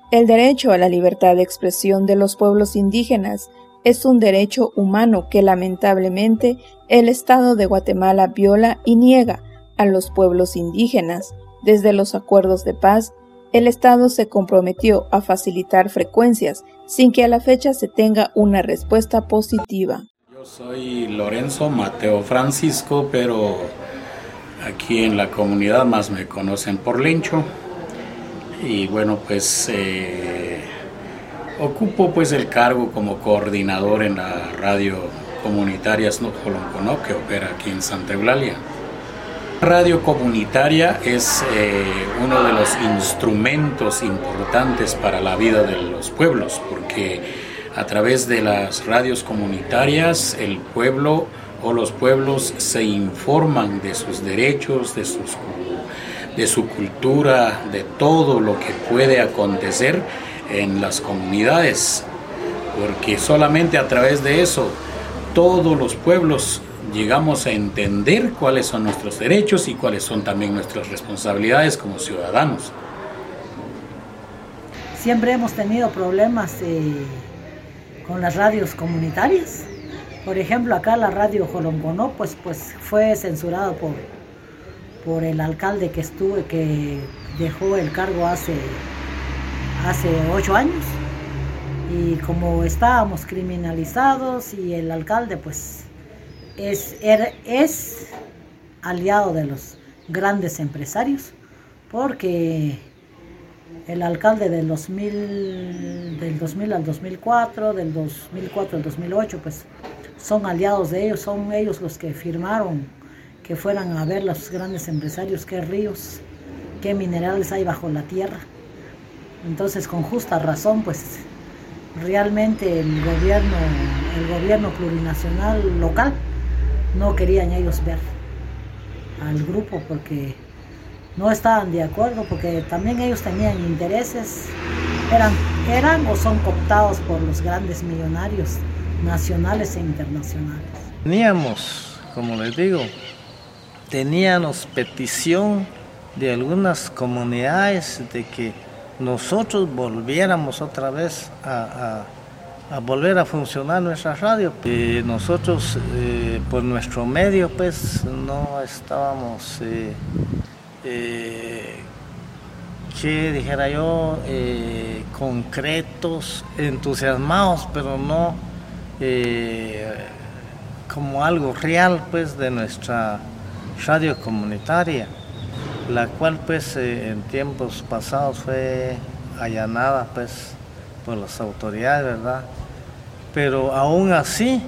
El derecho a la libertad de expresión de los pueblos indígenas es un derecho humano que lamentablemente el Estado de Guatemala viola y niega a los pueblos indígenas. Desde los acuerdos de paz, el Estado se comprometió a facilitar frecuencias sin que a la fecha se tenga una respuesta positiva. Yo soy Lorenzo Mateo Francisco, pero aquí en la comunidad más me conocen por Lencho. Y bueno, pues ocupo pues el cargo como coordinador en la radio comunitaria Snuk-Jolonconó, que opera aquí en Santa Eulalia. La radio comunitaria es uno de los instrumentos importantes para la vida de los pueblos, porque a través de las radios comunitarias el pueblo o los pueblos se informan de sus derechos, de su cultura, de todo lo que puede acontecer en las comunidades, porque solamente a través de eso todos los pueblos llegamos a entender cuáles son nuestros derechos y cuáles son también nuestras responsabilidades como ciudadanos. Siempre hemos tenido problemas con las radios comunitarias. Por ejemplo, acá la radio Jolonconó pues fue censurada por el alcalde que dejó el cargo hace 8 años, y como estábamos criminalizados y el alcalde pues es aliado de los grandes empresarios, porque el alcalde del 2000 al 2004, del 2004 al 2008 pues son aliados de ellos, son ellos los que firmaron que fueran a ver los grandes empresarios qué ríos, qué minerales hay bajo la tierra. Entonces, con justa razón, pues realmente el gobierno plurinacional local no querían ellos ver al grupo porque no estaban de acuerdo, porque también ellos tenían intereses, eran o son cooptados por los grandes millonarios nacionales e internacionales. Teníamos, como les digo, teníamos petición de algunas comunidades de que nosotros volviéramos otra vez a volver a funcionar nuestra radio. Nosotros, por nuestro medio, pues no estábamos, que dijera yo, concretos, entusiasmados, pero no como algo real, pues, de nuestra radio comunitaria, la cual pues en tiempos pasados fue allanada pues por las autoridades, ¿verdad? Pero aún así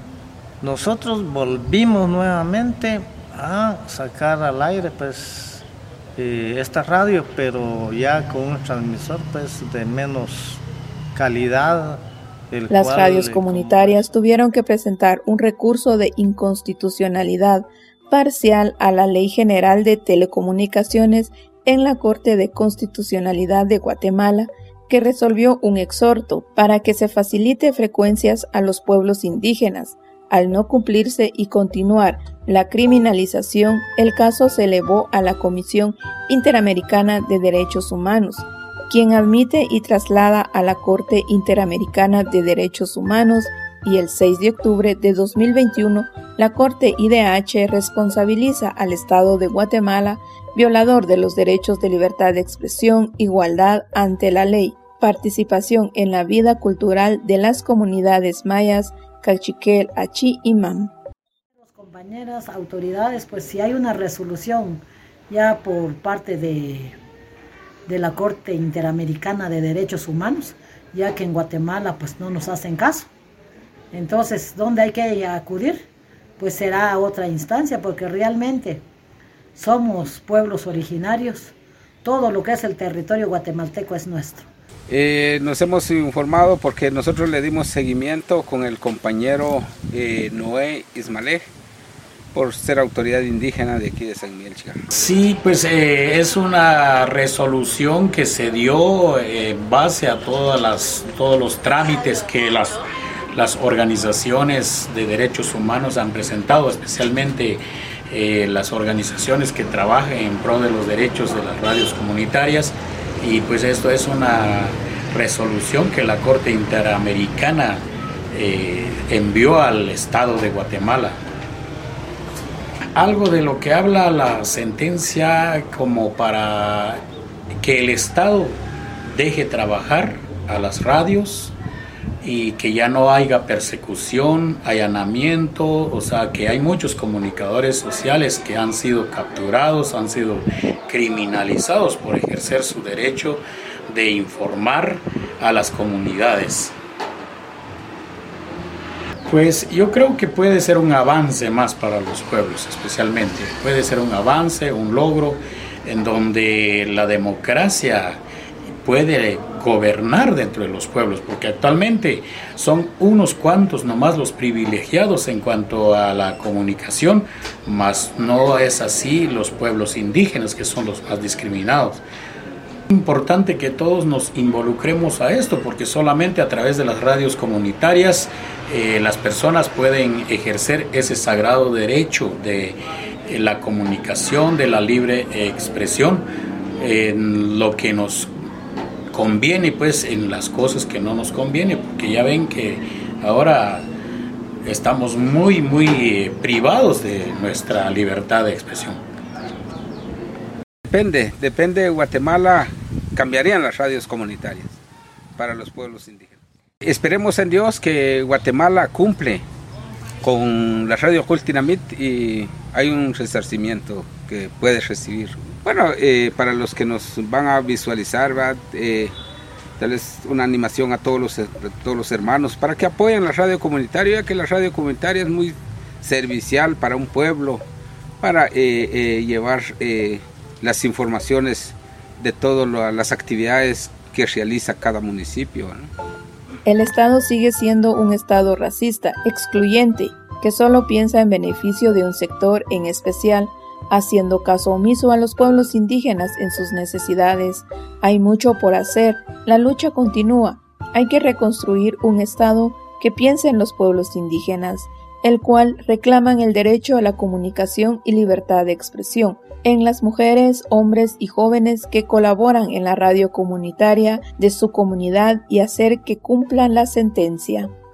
nosotros volvimos nuevamente a sacar al aire pues esta radio, pero ya con un transmisor pues de menos calidad. Las radios comunitarias tuvieron que presentar un recurso de inconstitucionalidad parcial a la Ley General de Telecomunicaciones en la Corte de Constitucionalidad de Guatemala, que resolvió un exhorto para que se facilite frecuencias a los pueblos indígenas. Al no cumplirse y continuar la criminalización, el caso se elevó a la Comisión Interamericana de Derechos Humanos, quien admite y traslada a la Corte Interamericana de Derechos Humanos, y el 6 de octubre de 2021, la Corte IDH responsabiliza al Estado de Guatemala, violador de los derechos de libertad de expresión, igualdad ante la ley, participación en la vida cultural de las comunidades mayas, Cachiquel, Achi y Mam. Compañeras, autoridades, pues si hay una resolución ya por parte de la Corte Interamericana de Derechos Humanos, ya que en Guatemala pues no nos hacen caso. Entonces, ¿dónde hay que acudir? Pues será a otra instancia, porque realmente somos pueblos originarios, todo lo que es el territorio guatemalteco es nuestro. Nos hemos informado porque nosotros le dimos seguimiento con el compañero Noé Ismalej, por ser autoridad indígena de aquí de San Miguel Chica. Sí, pues es una resolución que se dio en base a todos los trámites que las organizaciones de derechos humanos han presentado, especialmente las organizaciones que trabajan en pro de los derechos de las radios comunitarias, y pues esto es una resolución que la Corte Interamericana envió al Estado de Guatemala. Algo de lo que habla la sentencia como para que el Estado deje trabajar a las radios y que ya no haya persecución, allanamiento, o sea que hay muchos comunicadores sociales que han sido capturados, han sido criminalizados por ejercer su derecho de informar a las comunidades. Pues yo creo que puede ser un avance más para los pueblos, especialmente. Puede ser un avance, un logro, en donde la democracia puede gobernar dentro de los pueblos, porque actualmente son unos cuantos nomás los privilegiados en cuanto a la comunicación, mas no es así los pueblos indígenas, que son los más discriminados. Es importante que todos nos involucremos a esto, porque solamente a través de las radios comunitarias las personas pueden ejercer ese sagrado derecho de la comunicación, de la libre expresión, en lo que nos conviene, pues en las cosas que no nos conviene, porque ya ven que ahora estamos muy privados de nuestra libertad de expresión. Depende de Guatemala, cambiarían las radios comunitarias para los pueblos indígenas. Esperemos en Dios que Guatemala cumple con la radio Cultinamit y hay un resarcimiento que puede recibir. Bueno, para los que nos van a visualizar, tal vez una animación a todos los hermanos para que apoyen la radio comunitaria, ya que la radio comunitaria es muy servicial para un pueblo, para llevar las informaciones de todas las actividades que realiza cada municipio, ¿no? El Estado sigue siendo un Estado racista, excluyente, que solo piensa en beneficio de un sector en especial, haciendo caso omiso a los pueblos indígenas en sus necesidades. Hay mucho por hacer, la lucha continúa. Hay que reconstruir un Estado que piense en los pueblos indígenas, el cual reclaman el derecho a la comunicación y libertad de expresión, en las mujeres, hombres y jóvenes que colaboran en la radio comunitaria de su comunidad y hacer que cumplan la sentencia.